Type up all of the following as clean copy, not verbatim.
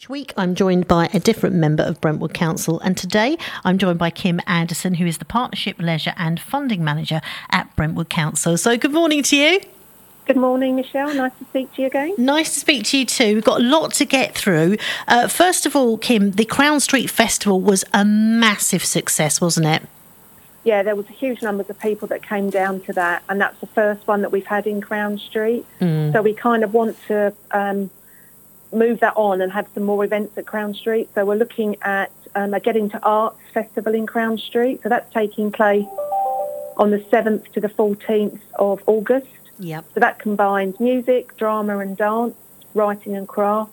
Each week I'm joined by a different member of Brentwood Council, and today I'm joined by Kim Anderson, who is the Partnership, Leisure and Funding Manager at Brentwood Council. So good morning to you. Good morning, Michelle. Nice to speak to you again. Nice to speak to you too. We've got a lot to get through. First of all, Kim, the Crown Street Festival was a massive success, wasn't it? Yeah, there was huge numbers of people that came down to that, and that's the first one that we've had in Crown Street. So we kind of want to move that on and have some more events at Crown Street. So we're looking at a Get Into Arts Festival in Crown Street. So that's taking place on the 7th to the 14th of August. Yep. So that combines music, drama and dance, writing and craft.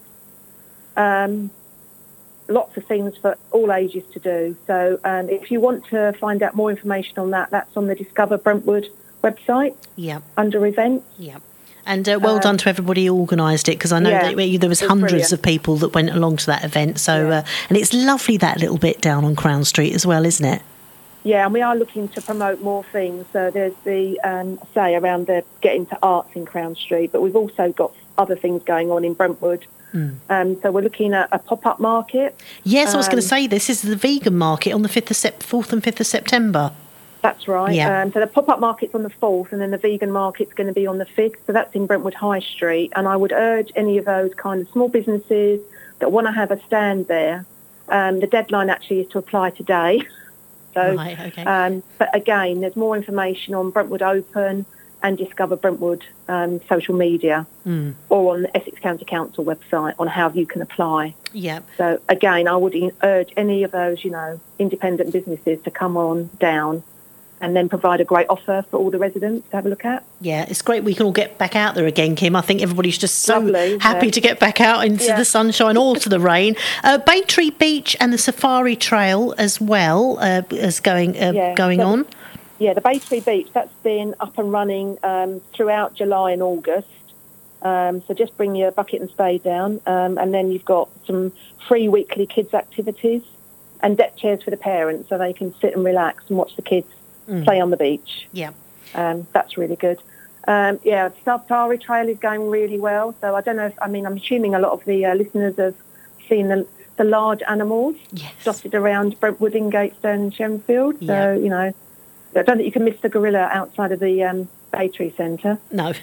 Lots of things for all ages to do. So if you want to find out more information on that, that's on the Discover Brentwood website. Yep. Under events. Yep. And well done to everybody who organised it, because I know that there was hundreds of people that went along to that event. So and it's lovely, that little bit down on Crown Street as well, isn't it? Yeah, and we are looking to promote more things. So there's the, around the Get Into Arts in Crown Street, but we've also got other things going on in Brentwood. So we're looking at a pop-up market. Yes, I was going to say, this is the vegan market on the 4th and 5th of September. That's right. Yeah. So the pop-up market's on the 4th, and then the vegan market's going to be on the 5th. So that's in Brentwood High Street. And I would urge any of those kind of small businesses that want to have a stand there. The deadline actually is to apply today. So, right, okay. But again, there's more information on Brentwood Open and Discover Brentwood social media or on the Essex County Council website on how you can apply. Yeah. So again, I would urge any of those, independent businesses to come on down and then provide a great offer for all the residents to have a look at. Yeah, it's great we can all get back out there again, Kim. I think everybody's just so Lovely, happy to get back out into the sunshine or to the rain. Bay Tree Beach and the Safari Trail as well is going on. Yeah, the Bay Tree Beach, that's been up and running throughout July and August. So just bring your bucket and spade down. And then you've got some free weekly kids activities and deck chairs for the parents so they can sit and relax and watch the kids play on the beach. Yeah. That's really good. Safari Trail is going really well. So I don't know I'm assuming a lot of the listeners have seen the large animals dotted around Brentwood, Ingatestone, Shenfield. So, I don't think you can miss the gorilla outside of the Bay Tree Centre. No.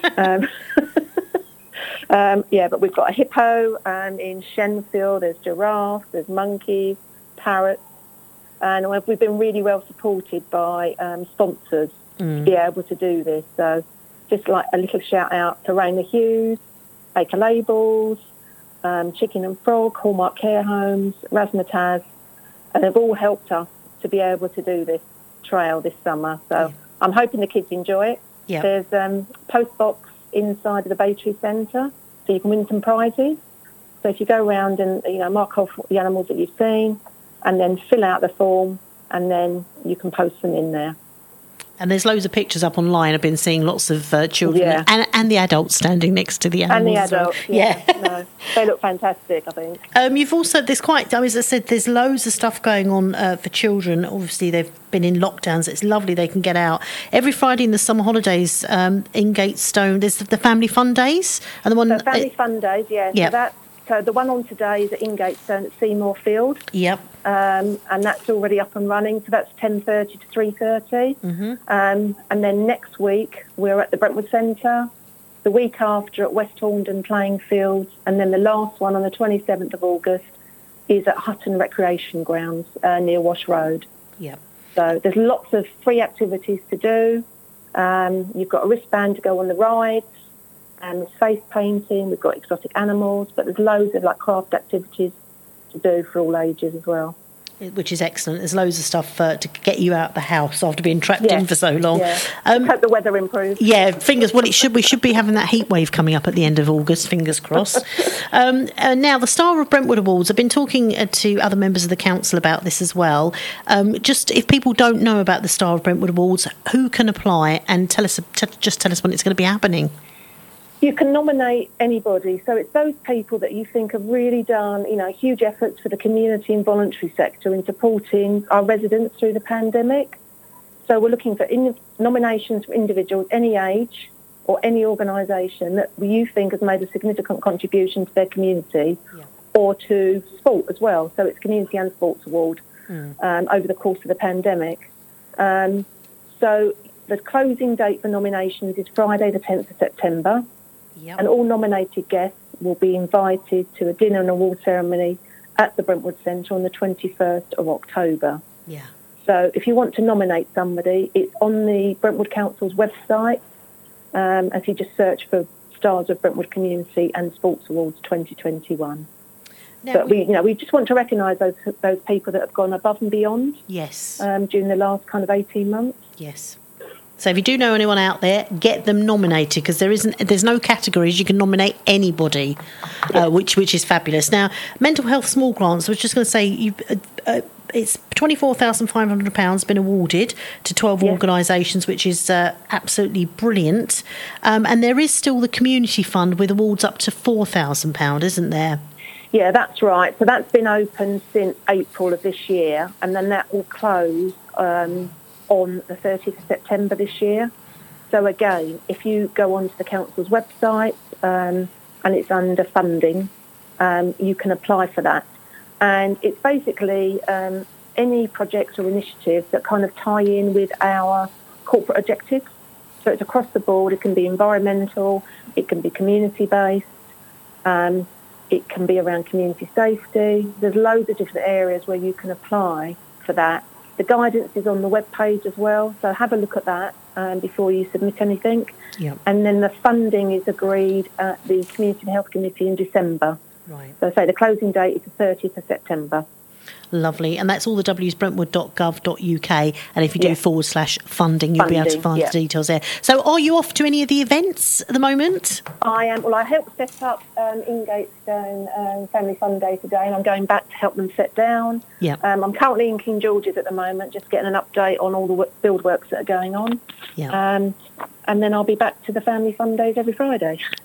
But we've got a hippo in Shenfield. There's giraffes, there's monkeys, parrots. And we've been really well supported by sponsors to be able to do this. So just like a little shout out to Rainer Hughes, Baker Labels, Chicken and Frog, Hallmark Care Homes, Razzmatazz, and they've all helped us to be able to do this trail this summer. So I'm hoping the kids enjoy it. Yeah. There's post box inside of the Bay Tree Centre, so you can win some prizes. So if you go around and mark off the animals that you've seen, and then fill out the form, and then you can post them in there. And there's loads of pictures up online. I've been seeing lots of children and the adults standing next to the animals. And the adults, they look fantastic, I think. You've also, as I said, there's loads of stuff going on for children. Obviously, they've been in lockdowns. It's lovely they can get out. Every Friday in the summer holidays in Gatestone, there's the Family Fun Days. And the Family Fun Days, So the one on today is at Ingatestone at Seymour Field. Yep. And that's already up and running. So that's 10:30 to 3:30. And then next week we're at the Brentwood Centre. The week after at West Horndon Playing Fields. And then the last one on the 27th of August is at Hutton Recreation Grounds near Wash Road. Yep. So there's lots of free activities to do. You've got a wristband to go on the rides. And there's face painting, we've got exotic animals, but there's loads of craft activities to do for all ages as well. Which is excellent. There's loads of stuff to get you out of the house after being trapped in for so long. Yeah. Hope the weather improves. Yeah, we should be having that heat wave coming up at the end of August, fingers crossed. Now, the Star of Brentwood Awards, I've been talking to other members of the council about this as well. Just if people don't know about the Star of Brentwood Awards, who can apply, and tell us when it's going to be happening. You can nominate anybody. So it's those people that you think have really done, huge efforts for the community and voluntary sector in supporting our residents through the pandemic. So we're looking for nominations from individuals, any age or any organisation that you think has made a significant contribution to their community or to sport as well. So it's Community and Sports Award over the course of the pandemic. So the closing date for nominations is Friday the 10th of September. Yep. And all nominated guests will be invited to a dinner and award ceremony at the Brentwood Centre on the 21st of October. Yeah. So if you want to nominate somebody, it's on the Brentwood Council's website. If you just search for Stars of Brentwood Community and Sports Awards 2021. Now, but we just want to recognise those people that have gone above and beyond. Yes. During the last kind of 18 months. Yes. So if you do know anyone out there, get them nominated, because there's no categories. You can nominate anybody, which is fabulous. Now, mental health small grants. I was just going to say, it's £24,500 been awarded to 12 organisations, which is absolutely brilliant. And there is still the community fund with awards up to £4,000, isn't there? Yeah, that's right. So that's been open since April of this year, and then that will close on the 30th of September this year. So again, if you go onto the council's website and it's under funding, you can apply for that. And it's basically any projects or initiatives that kind of tie in with our corporate objectives. So it's across the board. It can be environmental, it can be community-based, it can be around community safety. There's loads of different areas where you can apply for that. The guidance is on the webpage as well, so have a look at that before you submit anything. Yep. And then the funding is agreed at the Community and Health Committee in December. Right. So say the closing date is the 30th of September. Lovely. And that's all the W's, brentwood.gov.uk. And if you do /funding, you'll be able to find the details there. So are you off to any of the events at the moment? I am. Well, I helped set up Ingatestone Family Fun Day today, and I'm going back to help them set down. Yeah. I'm currently in King George's at the moment, just getting an update on all the build works that are going on. Yeah. And then I'll be back to the Family Fun Days every Friday.